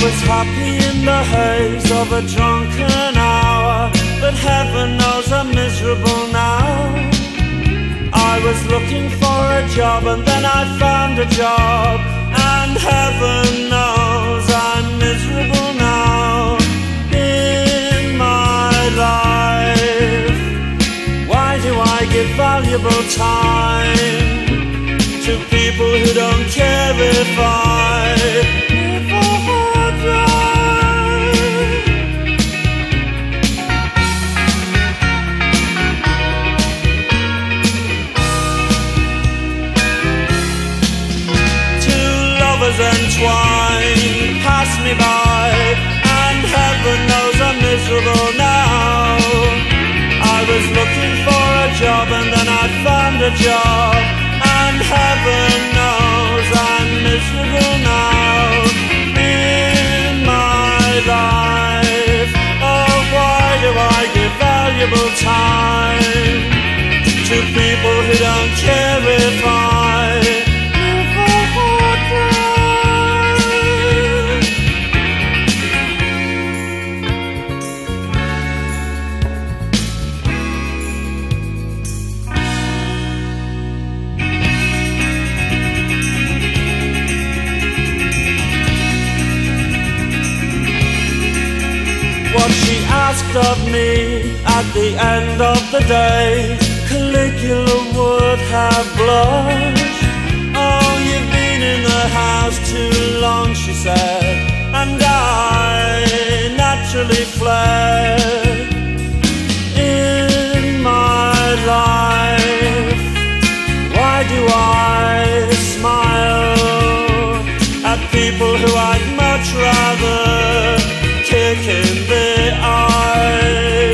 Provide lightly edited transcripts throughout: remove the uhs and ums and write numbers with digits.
was happy in the haze of a drunken hour, but heaven knows I'm miserable now. I was looking for a job and then I found a job, and heaven knows I'm miserable now in my life. Why do I give valuable time to people who don't care if I live or die? Two lovers entwined pass me by, and heaven knows I'm miserable now. I was looking for a job and then I found a job, and heaven knows I'm miserable now in my life. Oh, why do I give valuable time to people who don't care if I live or die? What she asked of me at the end of the day, Caligula would have blushed. Oh, you've been in the house too long, she said, and I naturally fled. In my life, why do I smile at people who I'd much rather kick in the eye?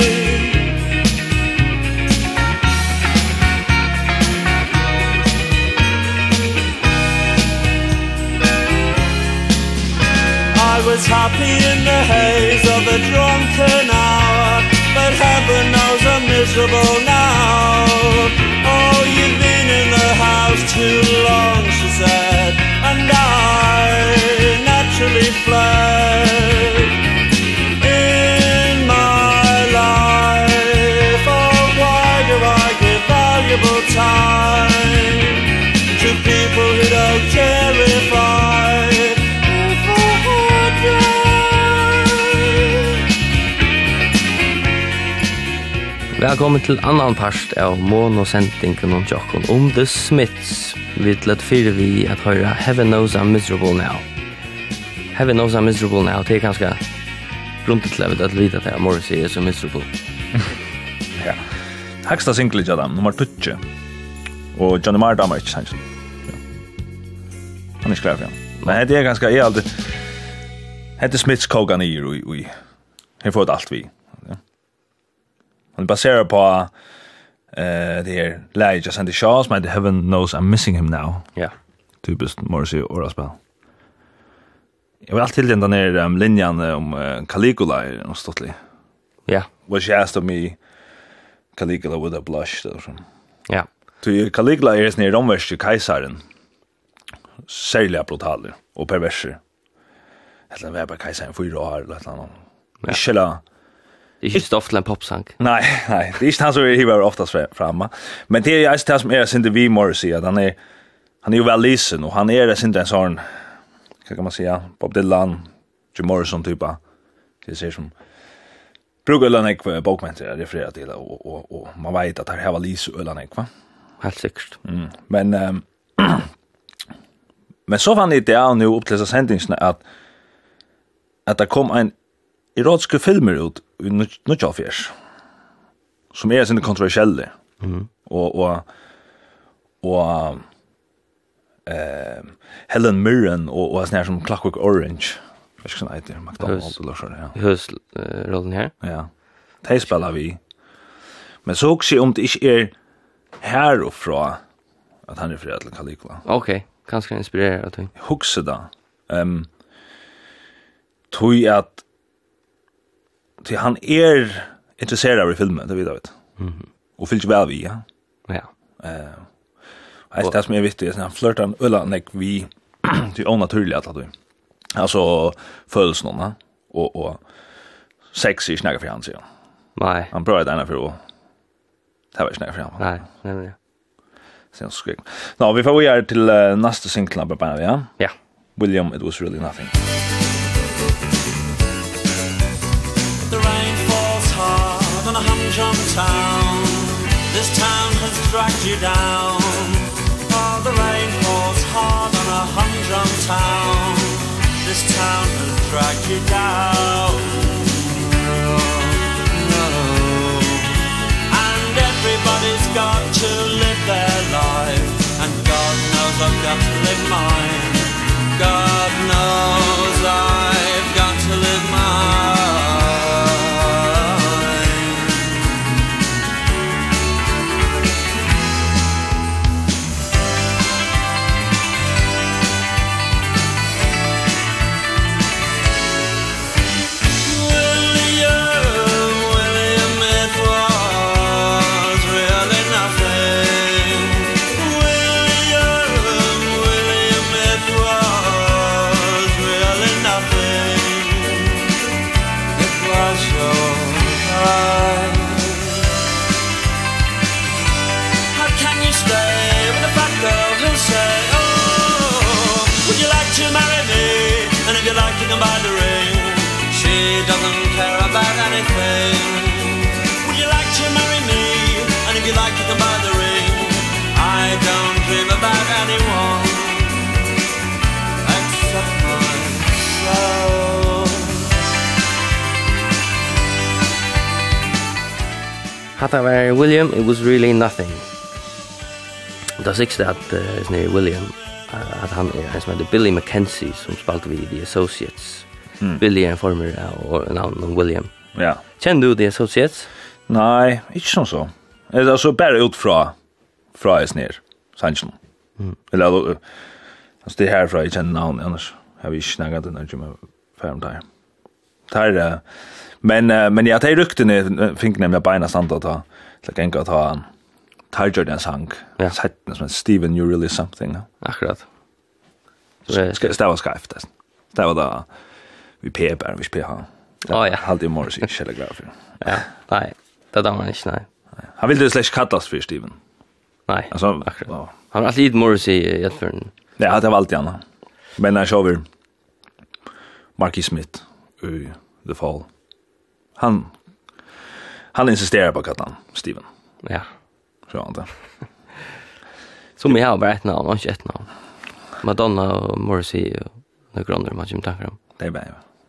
I was happy in the haze of a drunken hour, but heaven knows I'm miserable now. Oh, you've been in the house too long, she said, and I naturally fled. In my life, oh, why do I give valuable time to people who don't care if I live or die? Velkommen til annan part av monosendingen om Jokken om The Smiths. Vi lett fire vi at høre Heaven Knows I'm Miserable Now. Heaven Knows I'm Miserable Now, det ganska grunnt til at vite at Morrissey så miserable. Ja. Högsta single av dem, nummer 20. Og Johnny Marr damer ikke sannsyn. Ja. Han er skrevet, ja. Men det ganska, jeg alltid, det Smiths koga nyer, og jeg får alt vi. Ja. Han baserar på det her leie Sandy Shaw, som heter Heaven Knows I'm Missing Him Now. Ja. Typiskt Morrissey oraspel. Jag vill alltid den där linjen om Caligula och stottlig. Ja. Was she asked of me Caligula with a blush så. Ja. Så Caligula är den romerske kejsaren. Särskilt brutal och pervers. Eller var bara kejsaren 4 år eller något annat. Inte Det är inte ofta en popsang. Nej, det är inte han som är var oftast framme. Men det är just det som är synd vi Morrissey att han är ju väl lisen och han är synd en sån, kan man säga, Bob Dylan, Jim Morrison typa. Det ser som brukar Lanek bokmänter referera till och man vet att det här var Lise Lanek va. Helt säkert. Men så fann det är nu upp till så sändningen att det kom en erotiska filmer ut i Nutjafjärs som är sin kontroversiella. Och Helen Mirren och sån här som Clockwork Orange. Jag ska säga det McDonald's eller så där. Rollen här. Ja. Det spelar vi. Men så också om det inte är här och fra att han refererar till Caligula. Okej, kanske inspirerad att huxa då. Tror att till han är intresserad av filmen, det vet jag vet. Och fyllt väl vi, ja. Ja. Det som är viktigt är att han flörtar ölanek vi till onaturligt att du. Alltså följs någon och sex är snäga för han säger. Nej. Han prövar den för att det var snäga för han. Nej. Sen så skrek. Nå, vi får göra till nästa singel på bandet, ja? Ja. William, It Was Really Nothing. The rain falls hard on a humdrum town. This town has dragged you down. Oh, the rain falls hard on a humdrum town. This town has dragged you down. And everybody's got to live their life. And God knows I've got to live mine. God knows I've got to live mine. By the ring, she doesn't care about anything. Would you like to marry me? And if you like, you can buy the ring. I don't dream about anyone except myself. Hatta var William, It Was Really Nothing. Det sista att William att han är en som heter Billy McKenzie som spelade vid The Associates. Billy är en former och namn William. Ja. Känner du The Associates? Nej, inte som så. Alltså bara ut från ner, sanchen. Eller alltså det här från jag känner namn annars har vi snackat den där med fem där. Där men jag tar rykten ner fick nämligen beina sant att ha så kan jag ta Tiger den sang. Ja. Som Steven, you're really something. Akkurat. Det var skrift. Det var då vi PB, vi PH. Ja. Alltid Morrissey självgraf. Ja. Nej. Det där man inte nej. Han ville slash kallas för Steven. Nej. Alltså akkurat. Han har alltid Morrissey i ett för. Ja, det var alltid han. Men när jag såg Marky Smith i The Fall. Han insisterar på att han Steven. Ja. Så han det. Som jag har bara ett namn, inte ett namn. Madonna och Morrissey och några andra man inte tankar om. Det är bara.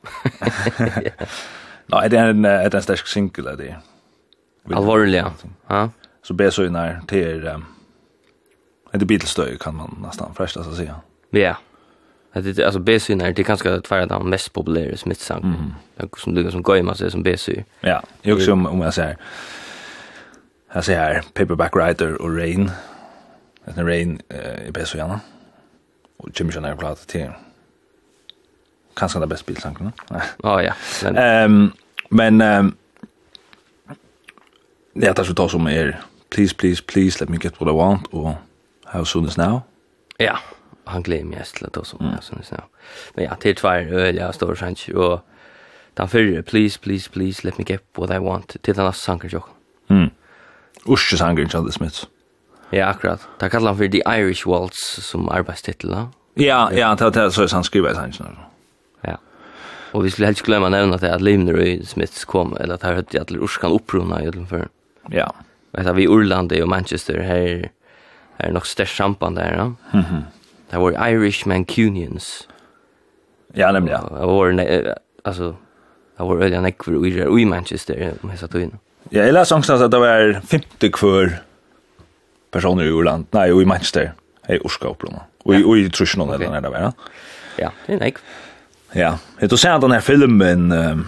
Nej, det är en stark single det. Allvarliga. Ja. Så be så när till det Beatles-stöj kan man nästan frestas att säga. Ja. Det alltså B-sy när det är ganska tvärda de mest populära Smith-sång. Som ligger som Goyma sig som B-sy. Ja, jag också om jag säger. Jag ser här Paperback Writer och Rain. Det är Rain i B-sy gärna. Och Jimmy John har pratat till. Kanske den bästa Beatles-sången. Ja. Men det är så som är please let me get what I want och how soon is now. Ja. Han glömmer mest till att som men ja, till tvär öliga stora chans och den förre please let me get what I want till den sången jag. Usch sången John Smith. Ja, akkurat. Det kallar han för The Irish Waltz som arbetstitel. Ja, det så han skriver i sången. Ja. Och vi skulle helst glömma nämna att Limner och Smiths kom eller att här hade att Usch kan upprona i för. Ja. Vet vi Irland och Manchester här är nog störst samband där, ja. Det var Irish Mancunians. Ja, nämligen. Det var alltså det var öliga nekvar i Manchester med så in. Ja, jag läste också att det var 50 kvar personer i Irland, nej, i Manchester. Hej, Urska upprona. Och i Trusnon eller när det var. Ja, det är nek. Ja, jag tog sen den här filmen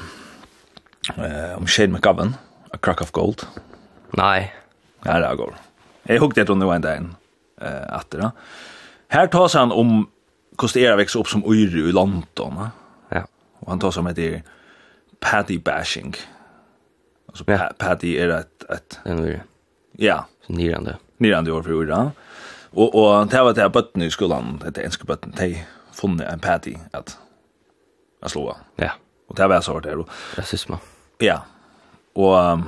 om Shane McGovern, A Crock of Gold. Nej. Ja, det går. Jag huggde det under en dag det. Här tas han om hur det är att växa upp som Öyre i London. Ja. Och han tar som heter Paddy bashing. Alltså Paddy är ett den Öyre. Ja. Nyrande år för Öyre. Och det var det här bötten i skolan, det enska bötten, de funnit en Paddy att att slå. Ja. Och det var så där. Rasism. Ja. Och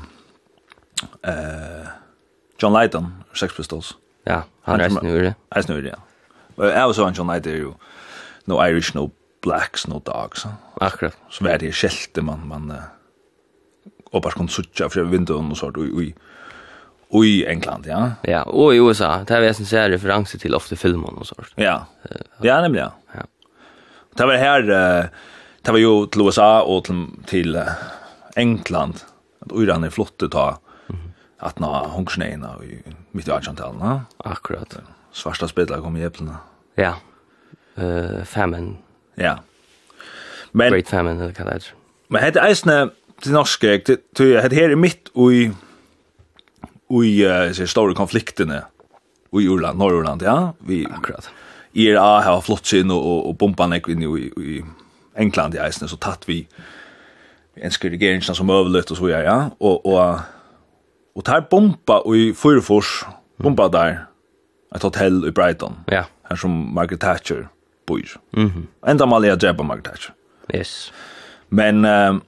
John Lydon, Sex Pistols. Ja, han är nu det. Han är nu det. Och jag var så John Lydon ju no Irish, no blacks, no dogs. Akkurat. Så var det skelte man oppars kon sucha för vindon och så i England, ja. Ja, och i USA, det är väl en sån referenser till ofta filmen och så. Ja. Ja, nämligen. Ja. Det var här det var ju till USA och till England att Iran är flott att ta att hungersnöjna i mitt i 1800-talet. Akkurat. Svarta spelare kom i äpplena. Ja. Famine. Ja. Men Great famine, eller vad det är. men det är isne till norska, det här är mitt i så stora konflikterna i Irland, Norrland, ja. Vi Akkurat. IRA har flott sin och bomban in i England i isne så tatt vi en regering som överlevt och så ja. Och tar bomba i Fyrfors, bomba där ett hotell i Brighton. Ja. Här som Margaret Thatcher bor. Mhm. Ända mal jag dräpa Margaret Thatcher. Yes. Men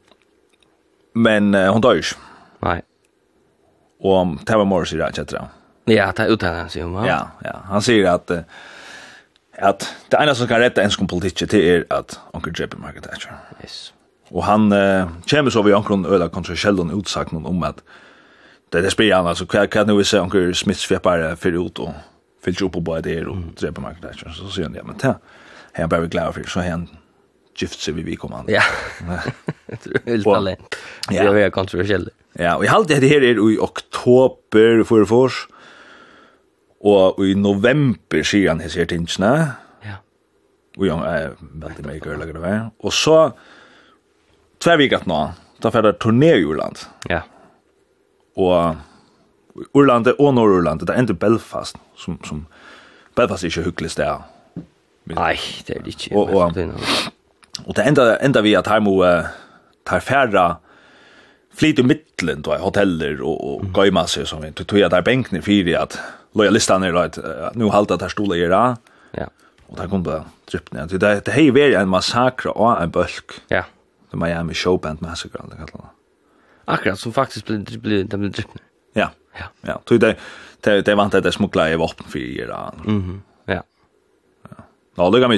hon dör ju. Nej. Och det var Morrissey där, etc. Ja, det uttalar sig om. Ja. Han säger att det enda som kan rätta enskon politik är att onkel dräpa Margaret Thatcher. Yes. Och han kommer så vid onkron öla kontroversiell utsagt om att det spelar han alltså kan nu se onkel Smiths fjäppar för ut och fyller upp på det och dräpa Margaret Thatcher. Så säger han ja, men det han bara glad för så han gift sig vi kommer. Ja. Det är helt talent. Det är kontroversiellt. Ja, och jag hade det här är i oktober för och i november ser han här tingsna. Ja. Och jag är väldigt mycket lägger det var. Och så 2 veckor nå, då får det turné i Irland. Ja. Och Irland och Norrland, det är inte Belfast som Belfast är inte hyggligt där. Nej, det är det inte. Och det enda vi att här må tar färra flyt i mitten då hoteller och gömma sig som vi tror jag där bänken för att lojalisterna är att nu halta där stolar i det. Ja. Och där kom det tripp ner. Det är ju en massakre och en bulk. Ja. The Miami Showband Massacre eller vad det. Akkurat som faktiskt blir drippna. Ja. Ja. Ja, tror det vant att det smuggla i vapen för Iran. Mhm. Ja. No, look at me.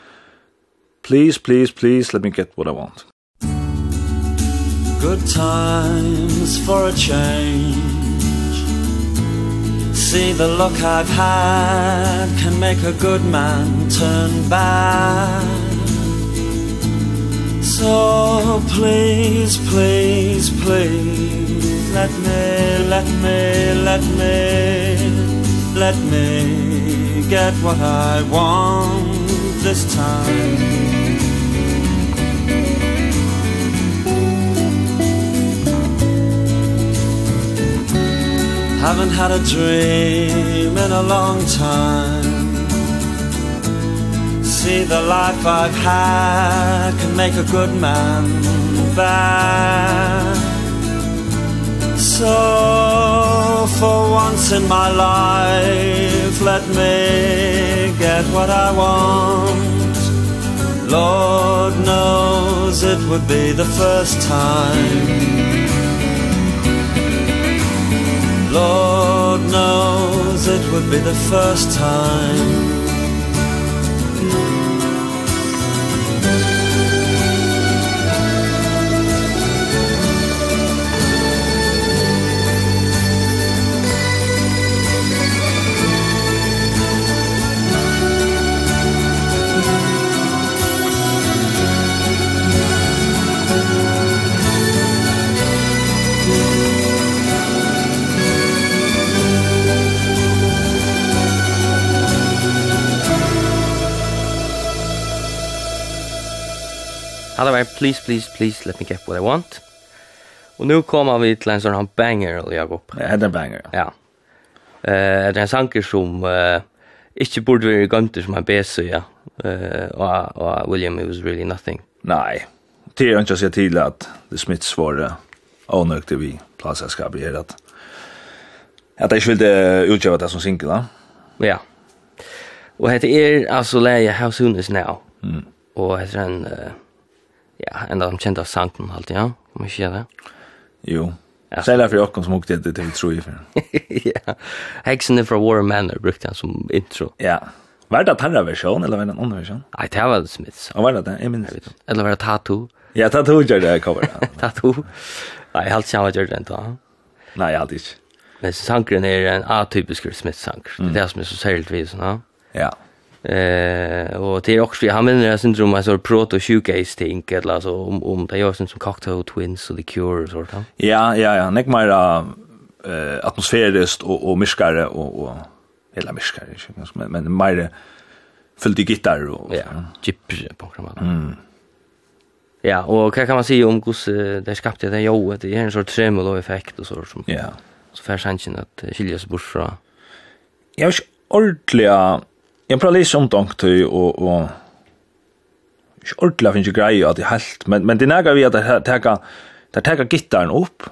Please let me get what I want. Good times for a change. See the look I've had can make a good man turn bad. So please let me get what I want this time. Haven't had a dream in a long time. See the life I've had can make a good man bad. So for once in my life let me get what I want. Lord knows it would be the first time. Lord knows it would be the first time. Alla please let me get what I want. Och nu kommer vi till en sån här banger eller jag upp. Ja, det är banger. Ja. Det är en sanker som inte borde vara gönter som en bäsa, ja. Och William, it was really nothing. Nej. Det är inte att säga till att The Smiths var avnökte vi platsäskap i att jag inte ville utgöra det som single, va? Ja. Och det är alltså läge How Soon Is Now. Och det är en Ja, ända de kända sanken alltid, ja. Om jag säger det. Jo. Sälja för jag som åkte det till tror jag för. Ja. Hexen för War Manor brukte han som intro. Ja. Var det tarra version eller var det en annan version? Nej, det var Smiths. Och var det? Jag minns. Eller var det Tattoo? Ja, Tattoo gör det cover. Tattoo. Nej, helt samma gör det inte. Nej, alltid inte. Men sankren är en atypisk Smith-sank. Det är det som är så särskilt vid såna. Ja. Och det är också han menar det syndrom alltså proto shoegaze thing eller alltså om det gör som Cocktail Twins och The Cure och sånt. Ja, nek mer atmosfäriskt och myskare och hela myskare men mer fullt i gitarr och ja, chip på programmet. Ja, och vad kan man säga om hur det skapade det jo det är en sorts tremolo effekt och så som. Ja. Så för chansen att skilja sig bort från. Jag är ordentliga jag pratar lite om det och ordentligt finns ju grejer att det helt men det nägar vi att det tar gitarren upp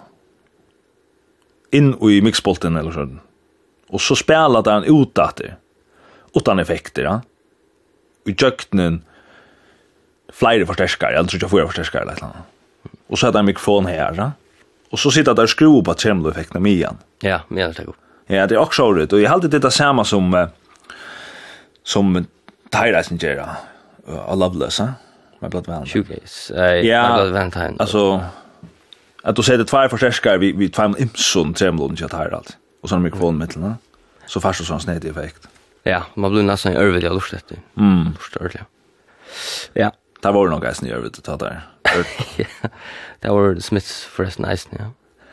in i mixpulten eller så och så spelar den utåt det utan effekter ja och jöknen flera förstärkare jag tror jag får förstärkare eller något och så har den mikrofon här ja? Och så sitter där skruv på tremolo-effekten med igen ja men det går ja det är också rätt och jag hade det samma som Tyreisen gör a Loveless, My Blood Valentine. Shoegaze. My Blood Valentine. Alltså att du sätter två förstärkare vi två imson tremolon till allt. Och så en mikrofon mitteln. Så fast så en sned effekt. Ja, man blir nästan överväldig av lustigt. Förståeligt. Ja. Det var nog ganska överväldigt att ta där. Det var Smiths förresten nice, ja.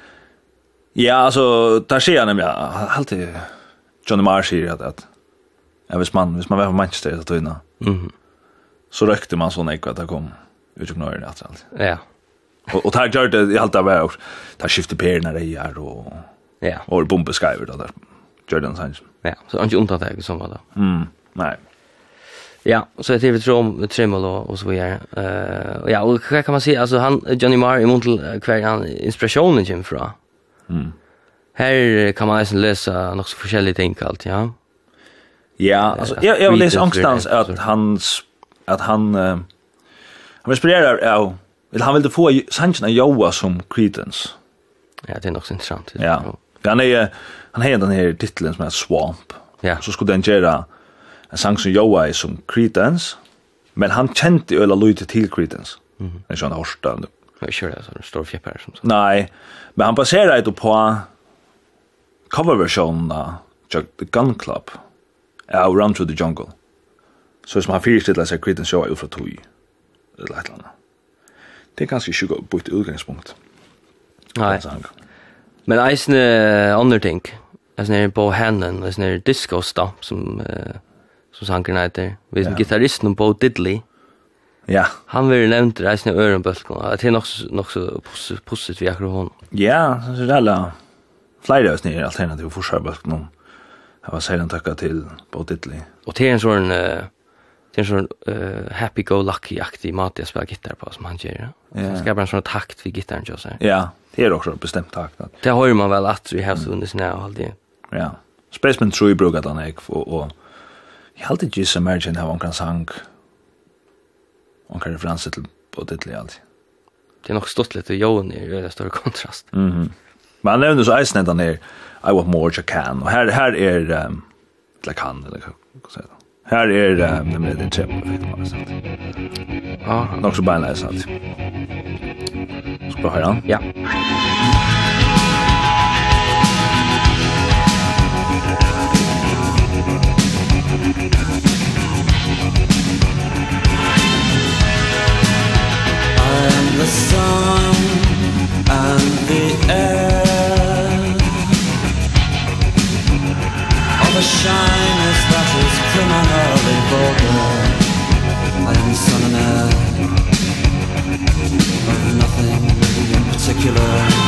Ja, alltså där ser jag nämligen alltid Johnny Marr säger att ja, hvis man var på Manchester så tog så rökte man sån ekva att det kom ut och nöjde allt. Ja. Och där gör det i allt av väg också. Där skiftar perna det är och ja. Och bombeskriver då där. Jordan Sanchez. Ja, så inte undantag som var då. Nej. Ja, så det är vi tremolo och så vidare. Ja, och vad kan man säga? Alltså han Johnny Marr i Montel kvar han inspirationen kom från. Här kan man nästan läsa något så forskjellige ting allt, ja. Ja, alltså jag vill läsa någonstans att han inspirerar av han ville få Sanchez Joa som Creedence. Ja, det är nog så intressant. Ja. Han har den här titeln som är Swamp. Ja. Så skulle den göra en sång som Joa är som Creedence, men han kände öla lite till Creedence. Det är sån horsta. Jag kör det så står fjäppar som så. Nej, men han baserar det på coverversionen av The Gun Club. Run Through the Jungle. Så som han fyrstiller sig Creedence Joa ut från Toy. Eller ett eller annat. Det är ganska 20 på ett utgångspunkt. Nej. Men eisne andre ting. Eisne på Hannon, eisne Disco Stomp som sanken heter. Vi som gitarristen på Diddley. Ja. Han vill nämnt eisne öronbölken. Det är nog så positivt vi akkurat hon. Ja, så det är flera eisne alternativ för sjöbölken. Jag var sedan tacka till på Diddley. Och det är en sån happy-go-lucky-aktig mat jag spelar gitarr på som han gör. Han ska bara en sån takt vid gitarren så säger. Ja, det är också bestämt takt. Det hör man väl att vi har så under snö och allt det. Ja. Spaceman tror jag brukar den och jag alltid gissa Mergin har en sang och kan referenser till på Diddley alltid. Det är nog stått lite Johan i det större kontrast. Men han nämnde så Ice den där I want more you can och här är like han eller vad säger jag. Här är det med den tremolo effekten på något sätt. Ja, nog så bara nice allt. Ska vi höra? Ja. I'm the sun and the air of a shyness that is criminally vulgar. I am sun and air of nothing in particular.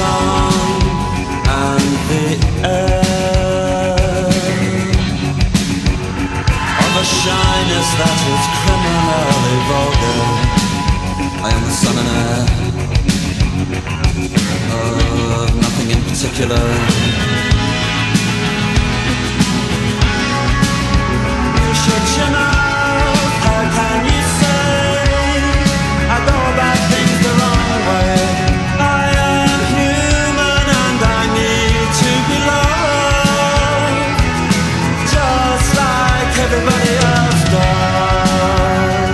song and the air of a shyness that is criminally vulgar. I am the sun and air of nothing in particular. You shut your mouth, how can you say I go about things the wrong way? I am human and I need to be loved, just like everybody else does.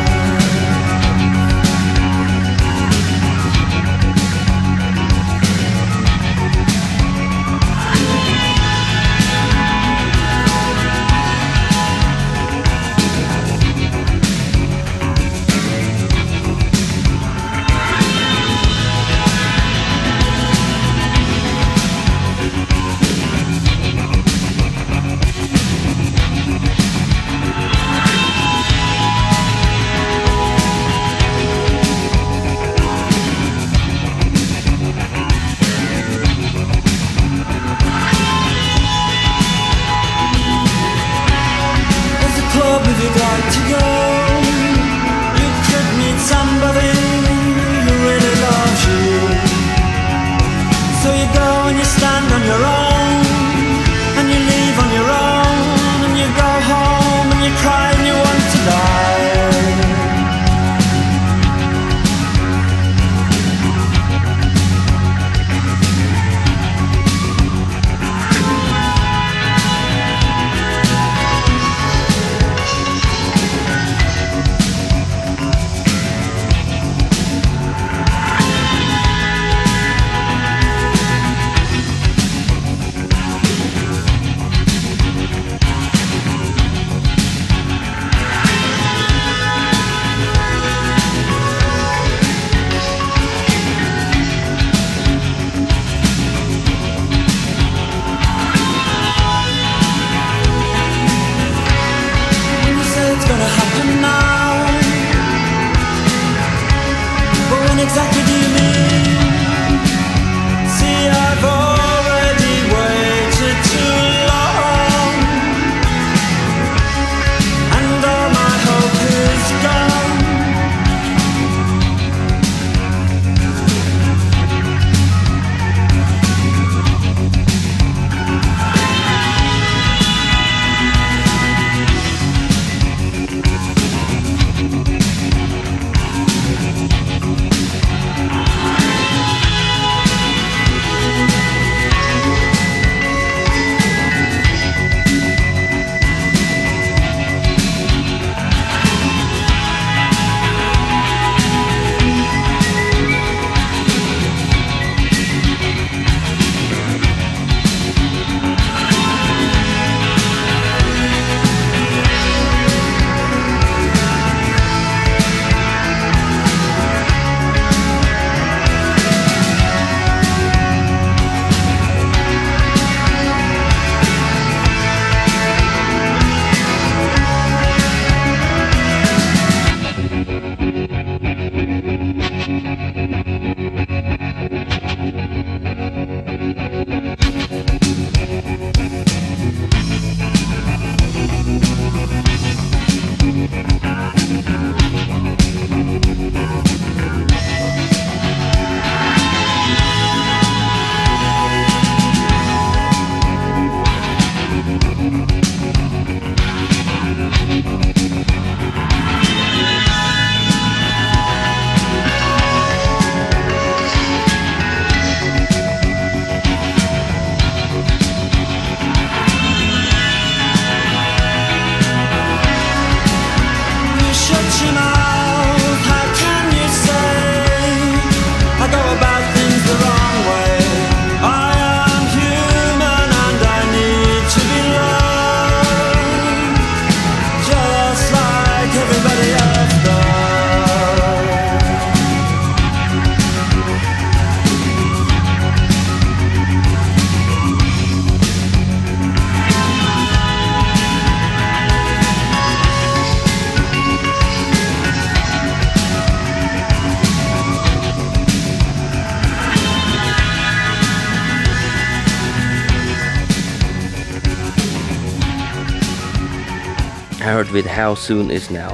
Här hörde vi How Soon Is Now.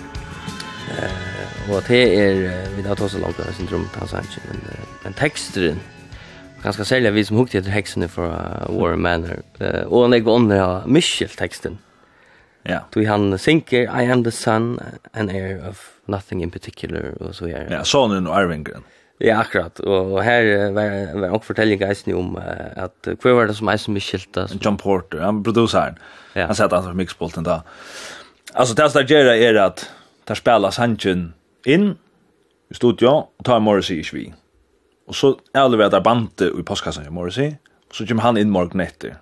Och det vi har tagit så långt av syndrom men texten ganska sälja vi som hukte efter texten för War Manor och när jag under Michel texten. Ja. Då han synker I am the son and heir of nothing in particular och så här. Ja, sonen och arvingen. Ja, akkurat. Och här var också fortälling guys om att kvar var det som är som skilta. John Porter, han producerar. Ja. Han sätter han för mixbolten där. Alltså det som gör är att där spelar Sanchen in i studion och tar Morrissey i svi. Och så är det bandet i postkassan i Morrissey. Och så kommer han in morgon efter.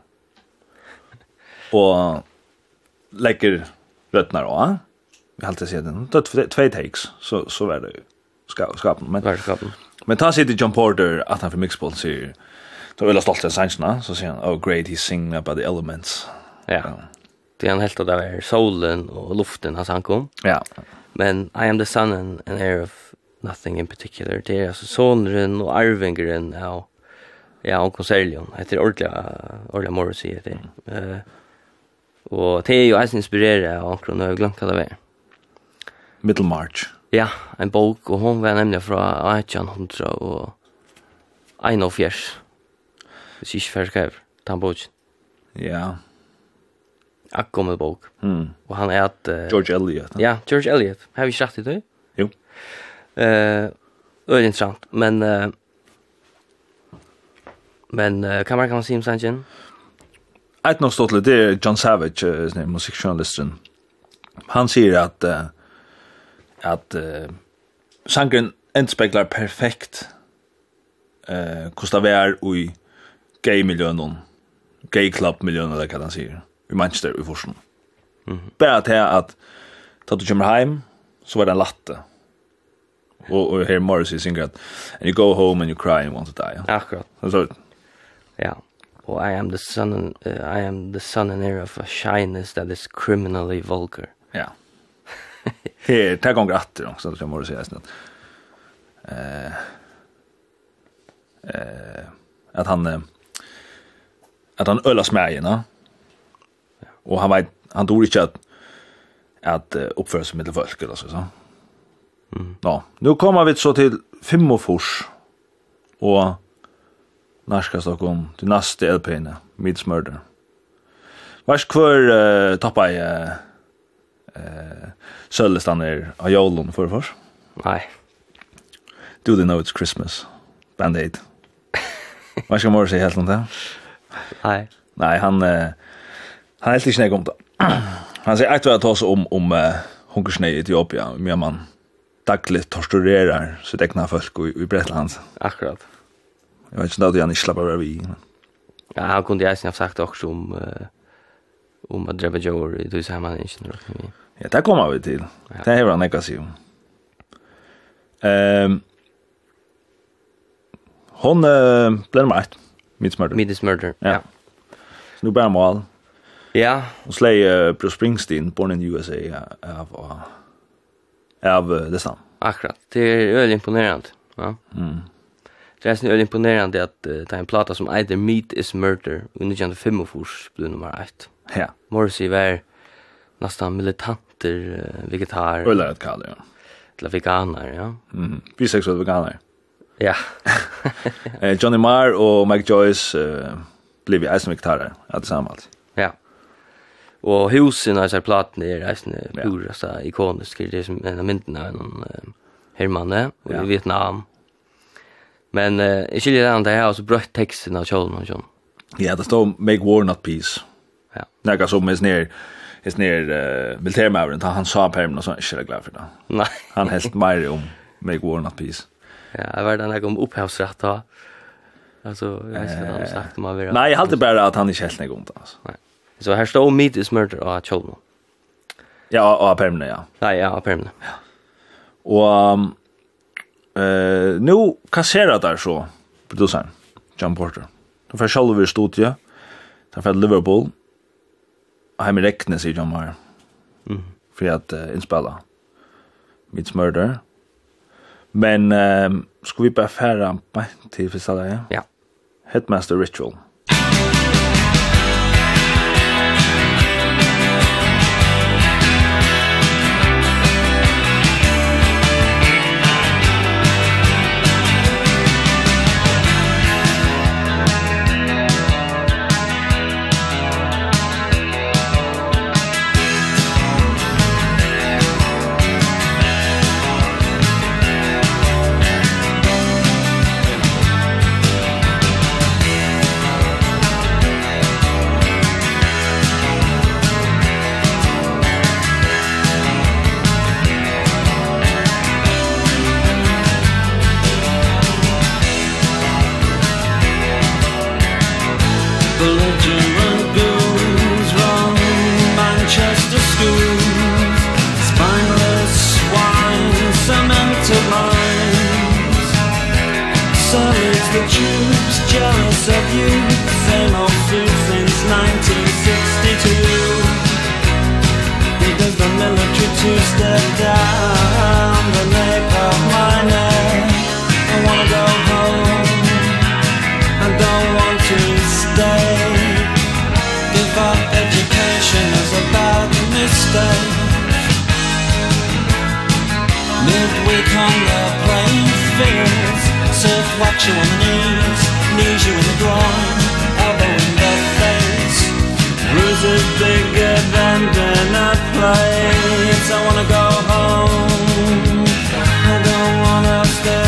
Och lägger rötnar av. Vi har alltid sett den. Det 2 takes. Så var det skapen. Men ta sig till John Porter att han för mixbolten säger då vill jag stolt en Sanchen. Så säger han, oh great, he's singing about the elements. Ja. Det han helt att det var solen och luften han kom. Ja. Men I am the son and heir of nothing in particular. Det är alltså sonen och arvingen av Onkel Serlion. Det är ordliga Morrissey. Och det är ju alltså inspirerad av Onkel, nu har jag glömt vad det var. Middlemarch. Ja, en bok, och hon var nämligen från 1800 och 41. Det är inte färskrev, den boken. Ja. Akkommel bok. Och han är att... George Eliot. Ja, George Eliot. Har vi sagt det då? Jo. Intressant. Men kan man se om Sanchen? Ett nog stått lite, det är John Savage, musikjournalisten. Han säger att sangren entspeglar perfekt Kostaver i gay-miljön, gay-club-miljön, eller vad han säger. I Manchester i Forsson. Bara att ta du kommer hem så var det en latte. Och här Morrissey synger att and you go home and you cry and want to die. Akkurat. Så ja. Och I am the son and heir of a shyness that is criminally vulgar. ja. Här tar gånger åter så att Morrissey är snett. Att han ölas med igen. Och han tror inte att uppföra sig med folk eller så. Ja, nu kommer vi så till Fimmofors och Narska Stockholm till nästa LP:n Mid's Murder. Vars kvar tappa i Söllestanner av Jolon för. Nej. Do they know it's Christmas? Band-Aid. Vad ska man säga helt om det? Nej. Nej, han helt inte snägg om det. Han säger att vi har tagit om hungersnöd i Etiopien, men man dagligt torturerar sitt egna folk i Bretland. Akkurat. Jag vet inte att jag inte slappar över vi. Ja, han kunde jag ha sagt också om att Drebbe Joe i det här man inte. Ja, det kommer vi till. Ja. Det är han negativ. Hon blev med Mid's Murder. Ja. Så nu bär mål. Ja. Och slay Bruce Springsteen, born in USA, av det sam. Akkurat. Det är väldigt imponerande. Ja. Det är väldigt imponerande att det är en plata som heter Meat is Murder under 1945 blev nummer 1. Ja. Morrissey var nästan militanter, vegetar. Eller ett kall, ja. Eller veganer, ja. Bisexuell veganer. Ja. Johnny Marr och Mike Joyce blev eisnvektarer tillsammans. Ja. Och husen av platen är pura så ikoniska, det är som en av mynterna av någon hermanne i Vietnam. Men jag skiljer det här och så bröt texten av Kjolman och John. Ja, det står Make War Not Peace. Ja. Näga som är ner militärmävren, han sa permen och så är jag glad för det. Nej. Han helt mer om Make War Not Peace. Ja, jag var den här om upphavsrätt då. Alltså, jag vet inte vad han sagt om att nej, jag hade bara att han inte helt negont alltså. Nej. Så här står Meat is Murder av Kjolman. Ja, och permen, ja. Nej, ja, permen. Ja. Och nu kasserar där så producenten John Porter. De får själva över studiet. De får Liverpool. Och hem i Räcknes i John Mayer. För att inspela Mid's Murder. Men ska vi bara färra till första dagen? Ja. Headmaster Ritual. Salutes the troops, jealous of you. Same old suit since 1962. Does the military two-step down the neck of my neck? I wanna go home, I don't want to stay. Give up education is a bad mistake. Midweek on the playing fields, surf watch you on the knees you in the groin, elbow in the face. Bruises bigger than dinner plates. I wanna go home, I don't wanna stay.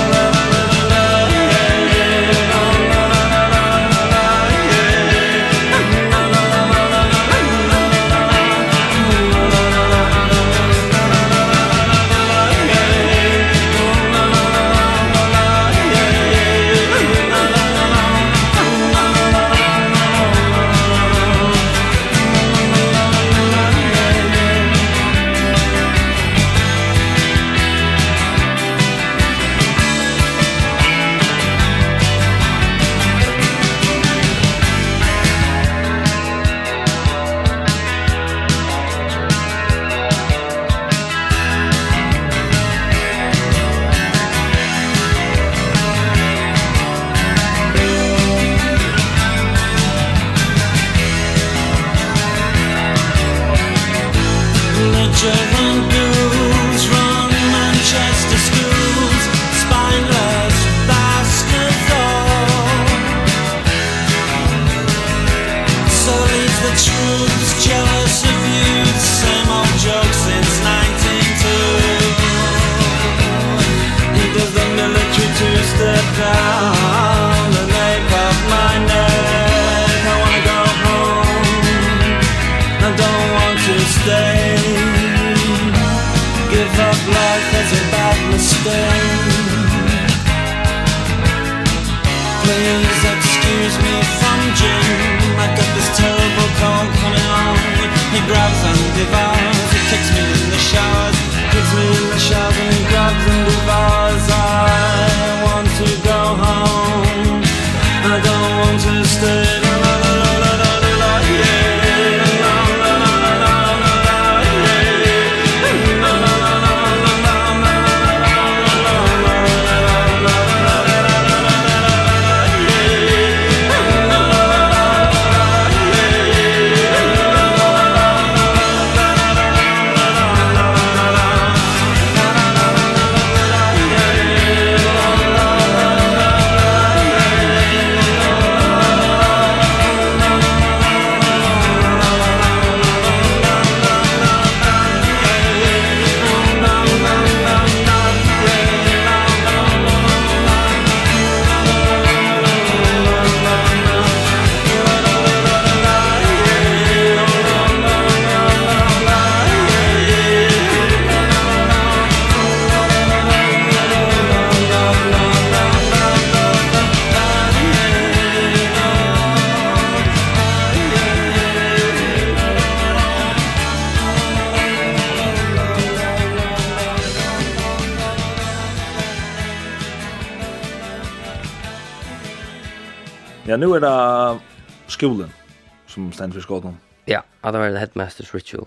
Ja, nu det skolan som ständer för skolan. Ja, det var Headmasters Ritual.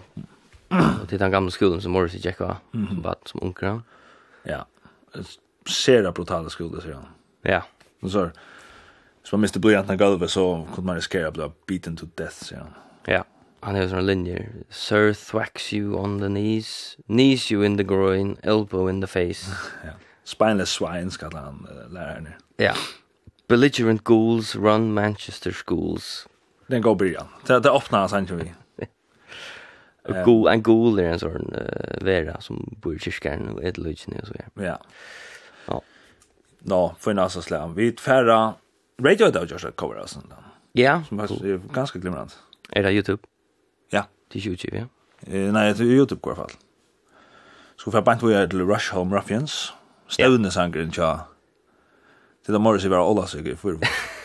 Och det är den gamla skolan som Morrissey Jacka som bad som unkra. Ja, ser brutala skolan så ja. Ja. Och så man miste blyant när golvet så kunde man riskera att bli beaten to death så ja. Ja, han har såna linjer. Sir thwacks you on the knees you in the groin, elbow in the face. Ja. Spineless swine ska han lära ner. Ja. Belligerent ghouls run Manchester schools. Den går början. Det öppnar sen ju vi. En ghoul är en sån vera som bor i kyrkan och Edluggen och så där. Ja. Ja. Nå, för nästa slam. Vi färra Radio Dodgers att cover oss. Ja. Som är ganska glimrande. Är det YouTube? Ja. Det är YouTube, ja. Nej, det är YouTube i alla fall. Så för bant vi är till Rush Home Ruffians. Stävne sangren tja. Det där Morrissey var alla sig för.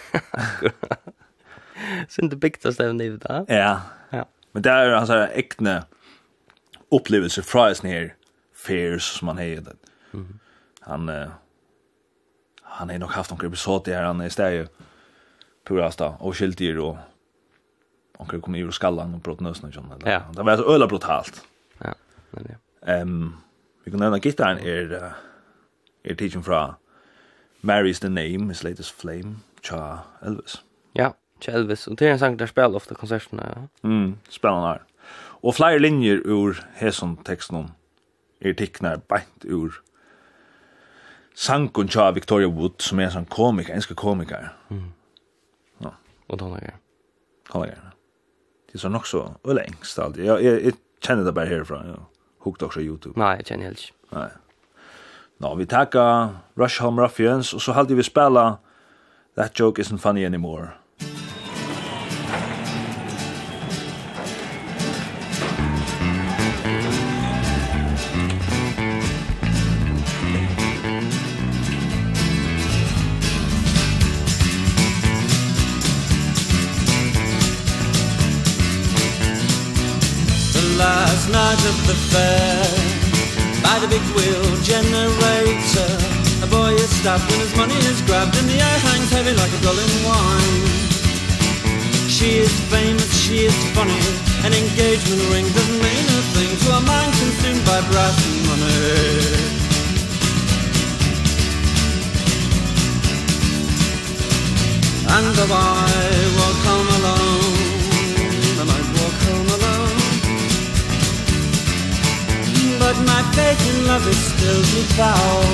Så inte bästa stävne i det. Ja. Ja. Men det är alltså äkta upplevelse från här fairs som man har det. Han han har nog haft några episoder där han är steg purasta och skiltir och kan komma ur skallan och brott nösen och sånt. Ja. Det var så öla brutalt. Ja, men det. Vi kan nämna gitarren teaching fra Mary's the Name, His Latest Flame, Cha Elvis. Ja, Cha Elvis. Och det är en sang där spelar ofta konserterna. Ja. Spännande här. Och flera linjer ur Heson texten tecknar bänt ur Sankon Cha Victoria Wood som är en sån komiker, enska komiker. Ja. Och tonlager. Det är så nog så längst alltid. Jag känner det bara härifrån. Jag hooked också YouTube. Nej, jag känner helt inte. Nej. Nå, vi tackar Rush Home Ruffians och så hade vi spela That Joke Isn't Funny Anymore. Last night of the fair, by the big wheel generator, a boy is stopped when his money is grabbed and the air hangs heavy like a gulling wine. She is famous, she is funny, an engagement ring doesn't mean a thing to a mind consumed by brass and money. And though I walk home alone, I might walk home alone, but my faith in love is still too foul.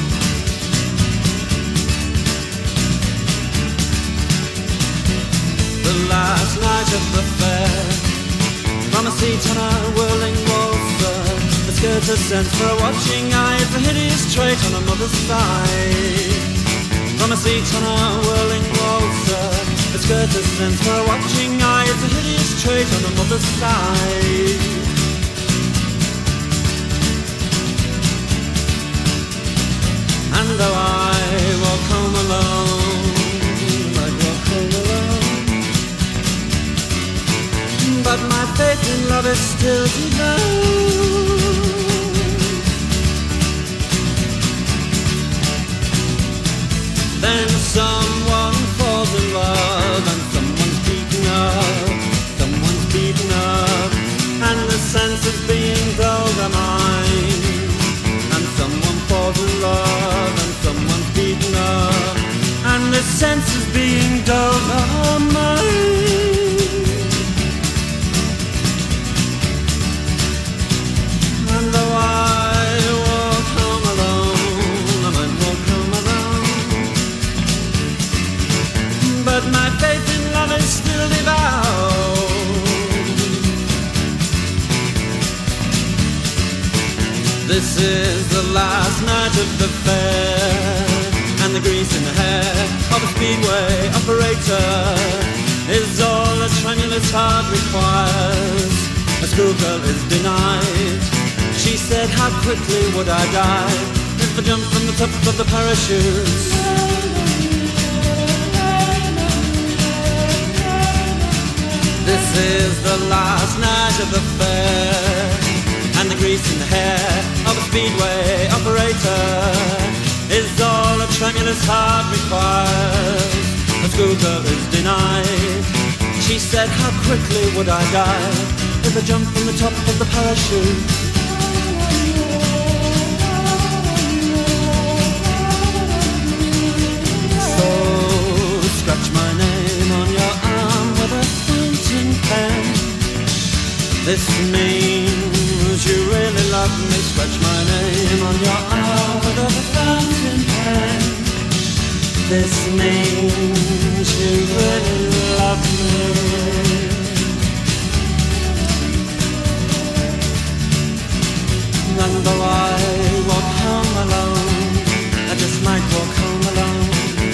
The last night of the fair, from a seat on a whirling waltzer, the skirt a sense for a watching eye, it's a hideous trait on a mother's side. From a seat on a whirling waltzer, the skirt a sense for a watching eye, it's a hideous trait on a mother's side. And though I walk home alone, I walk home alone, but my faith in love is still too low. Then someone falls in love and someone's beaten up, and the sense of being dulled are mine. And someone falls in love and someone's beaten up, and the sense of being dulled are mine. And though I walk home alone, I might walk home alone, but my faith in love is still devout. This is the last night of the fair, and the grease in the hair of a speedway operator is all a tremulous heart requires. A schoolgirl is denied. She said, how quickly would I die if I jumped from the top of the parachute? This is the last night of the fair, and the grease in the hair of a speedway operator is all a tremulous heart requires. A schoolgirl is denied. She said, how quickly would I die if I jumped from the top of the parachute? So scratch my name on your arm with a fountain pen. This means you really love me. Scratch my name on your arm with a fountain pen. This means you really love me. And though I walk home alone, I just might walk home alone,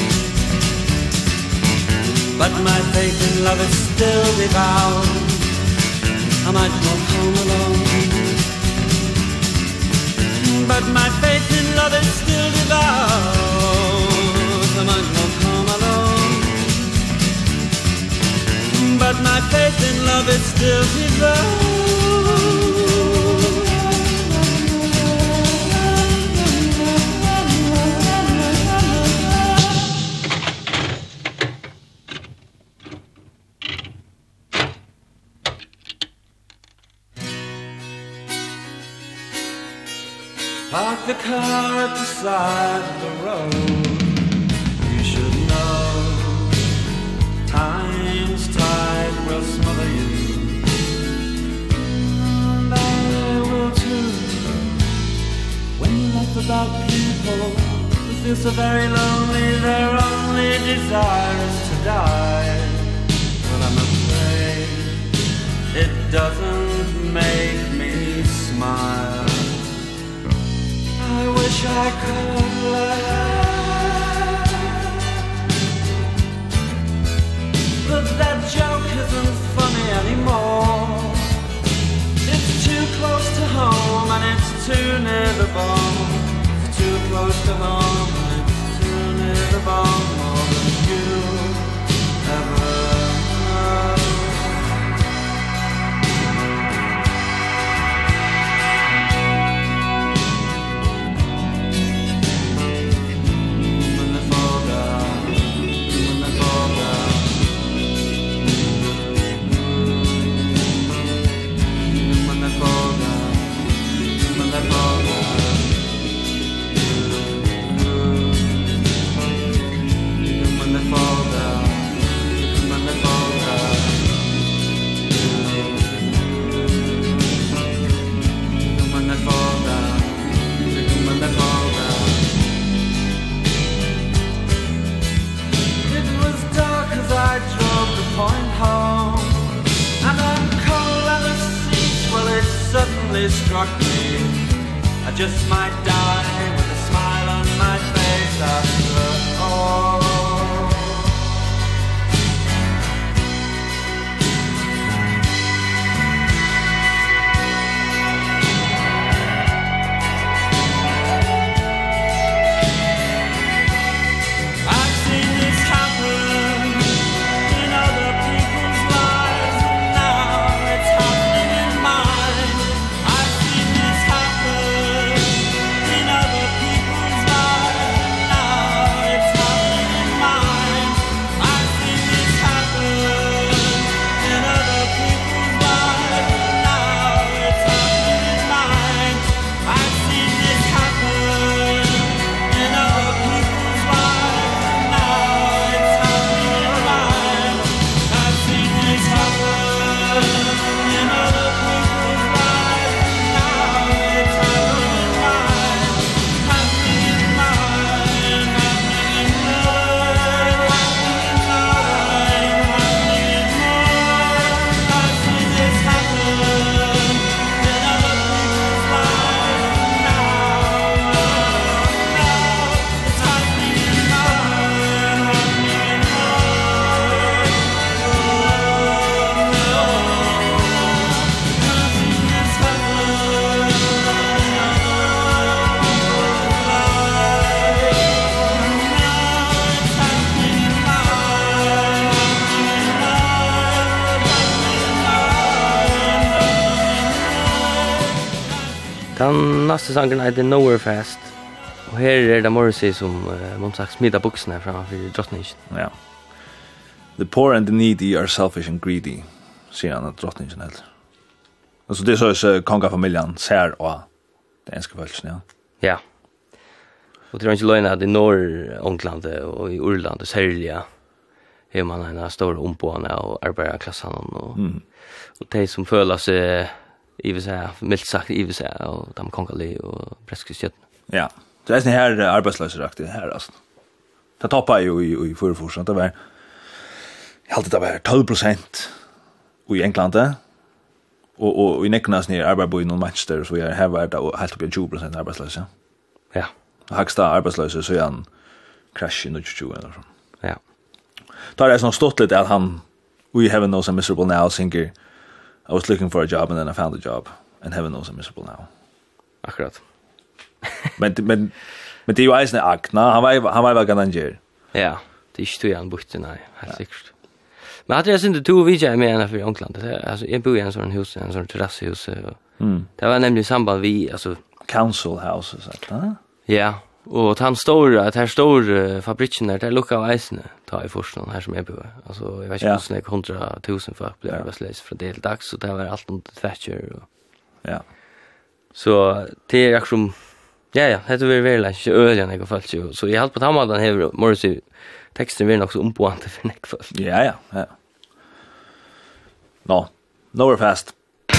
but my faith in love is still devout. I might walk home alone, but my faith in love is still devout. I might walk home alone, but my faith in love is still devout. the car at the side of the road. You should know time's tide will smother you, and I will too. When you laugh about people who feel so very lonely, their only desire is to die. Well, I'm afraid it doesn't make me smile. I wish I could laugh, but that joke isn't funny anymore. It's too close to home and it's too near the bone. It's too close to home and it's too near the bone. More than you ever know. Struck me, I just might die with a smile on my face after all. I've seen this happen in other people's lives, and now it's happening in mine. I've seen this happen in other people's lives, and now it's happening in mine. I've seen this happen in other people's lives, and now it's happening in mine. I've seen this happen in other people's lives, and now it's happening in mine. I've seen this happen in other people's lives, and now it's happening in mine. Happening in mine, happening in mine, happening in mine, happening in mine. I've seen this happen in other people's lives, and now it's happening in mine, happening in mine. I've seen this happen in Den nästa sangen heter Nowhere Fast. Och här det Morrissey som man sagt smida buxorna framför drottningen. Ja. The poor and the needy are selfish and greedy, säger han att drottningen heter. Alltså det är så kongafamiljen ser och det enska folket, ja. Ja. Och det är inte lögn att i Norr-England och i Irland och Sverige är man en stor ombående och arbetarklassen och de som føler seg i vil säga mildt sagt i vil säga och de kongali och preskristiet. Ja. Det är sån här arbetslöshet här alltså. Det toppar ju i förforsen det var helt det var 12% i England och i Neknas ner arbetar i någon Manchester så är här var det helt upp i 20% arbetslöshet. Ja. Högsta arbetslöshet så är han crash in 20 eller så. Ja. Då är det så stort lite att han we have no some miserable now singer. I was looking for a job and then I found a job and heaven knows I'm miserable now. Akkurat. men det är ju eisne akna, han var väl gananger. Ja, det är inte tog han bort, nej, helt säkert. Men hade jag inte tog vidare med henne för i England. Alltså, jag bor i en sån hus, en sån terrasshus. Det var nämligen samband vi, alltså... Council houses, va? Ja, och han stor fabriken där, det lukkar av eisne, ta i forskning här som jag bor. Alltså, jag vet inte hur 100,000 folk blir arbetslös från del dags, så det var allt om Thatcher. Och... Ja. Så det är som Ja, det var väldigt lätt öliga när jag fallt ju. Så jag har på tammadan här Morrissey texten vill också umpoante för nekfall. Ja. No, nowhere fast.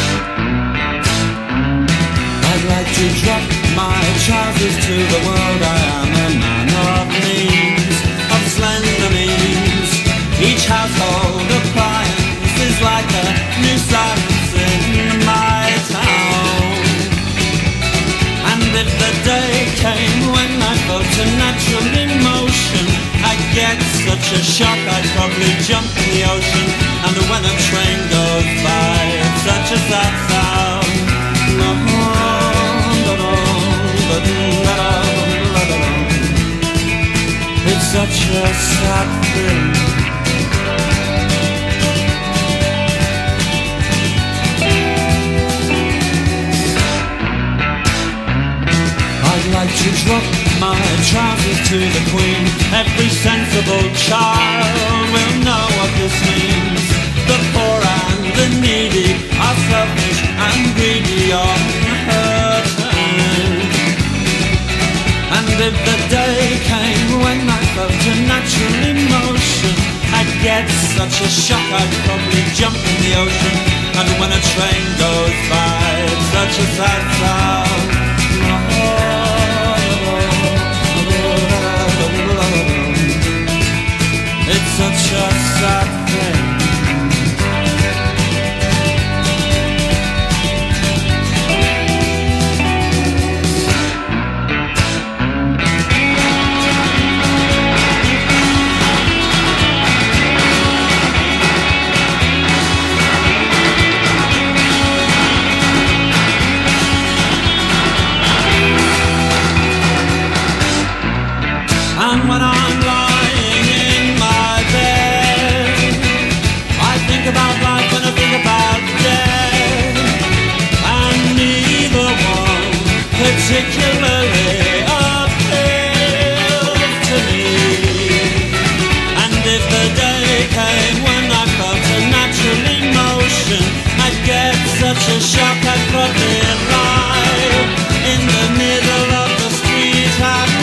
I'd like to drop my trousers to the world. I am a man of means, of slender means. Each household appliance is like a new silence in my town. And if the day came when I felt a natural emotion, I'd get such a shock I'd probably jump in the ocean. And when a train goes by, it's such a sad sound. It's such a sad thing. I'd like to drop my trousers to the queen. Every sensible child will know what this means. The poor and the needy are selfish and greedy on her turn. And if the day came when I felt a natural emotion, I'd get such a shock I'd probably jump in the ocean. And when a train goes by, it's such a sad sound. It's such a sad thing. And when I'm lying in my bed, I think about life and I think about death. And neither one particularly appeals to me. And if the day came when I felt a natural emotion, I'd get such a shock I'd probably lie in the middle of the street and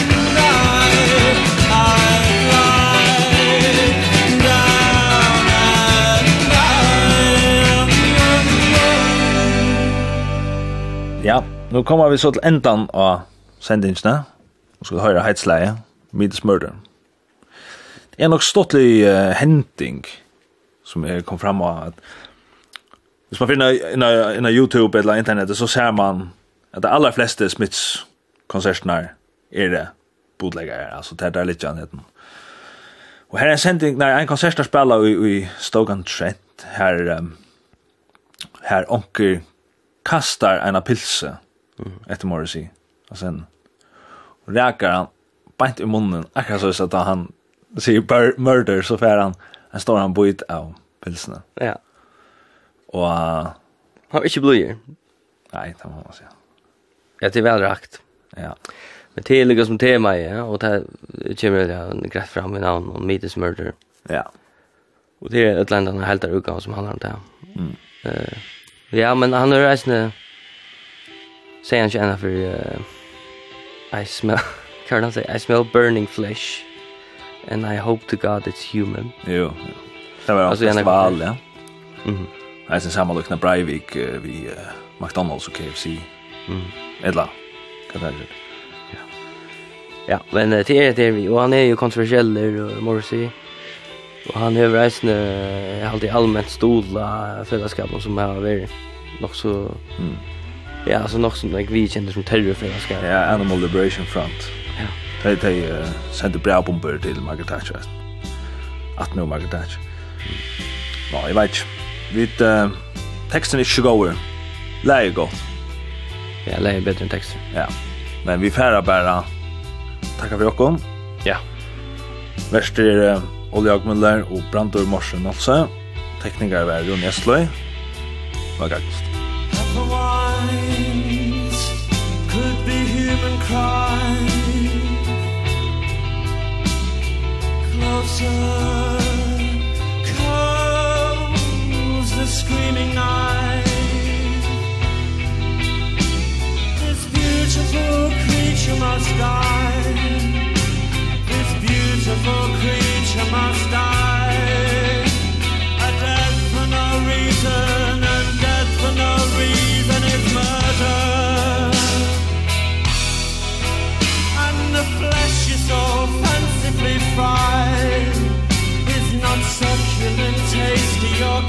Ja, nu kommer vi så til endan av sendingsene, og skal høre heitsleie, Middes Murder. Det nok ståttlig henting som kom fram av at hvis man finner inn av YouTube eller internettet, så ser man at de aller fleste Smiths-konsertene det bodleggere, altså det er litt jannheten. Og her en sending, en konsert der spiller i Stoke-on-Trent, her onker kastar en pilse etter Morrissey og sen räkar han bant i munnen akkurat så att han säger murder så får han står han bit av pilsene. Ja. Og har inte blivit. Nej, det måste jag säga. Ja, det är väl rakt. Ja. Men det är liksom som tema, ja, och det kommer jag grätt fram med namn om Middes Murder. Ja. Och det är ett land han helt där utgång som handlar om det. Ja, men han har reisende säger han gärna för I smell kan han säga I smell burning flesh and I hope to God it's human. Jo. Det var alltså festival, ja. Det är samma lukna Breivik vid McDonald's och KFC. Edla. Kan det vara? Ja, men det är vi och han är ju kontroversiell och Morrissey. Och han har reisende alltid allmänt stola fällskapen som har varit nog så ja, så nog som vi känner som terrorfällskap. Ja, Animal Liberation Front. Ja. De sände brevbomber till Margaret Thatcher. Att nu Margaret Thatcher. Ja, jag vet. Vi texten är sjugoer. Läge gott. Ja, läge bättre än texten. Ja. Men vi färra bara tacka för Jakob. Ja. Värst Olli Agmuller og Brandur Morsen altså. Tekniker var Ron Estløy. Var gagst. Could be human cry. Closer comes the screaming night. This beautiful creature must die. This beautiful creature must die. A death for no reason, and death for no reason is murder. And the flesh is so fancifully fried is not succulent, tasty or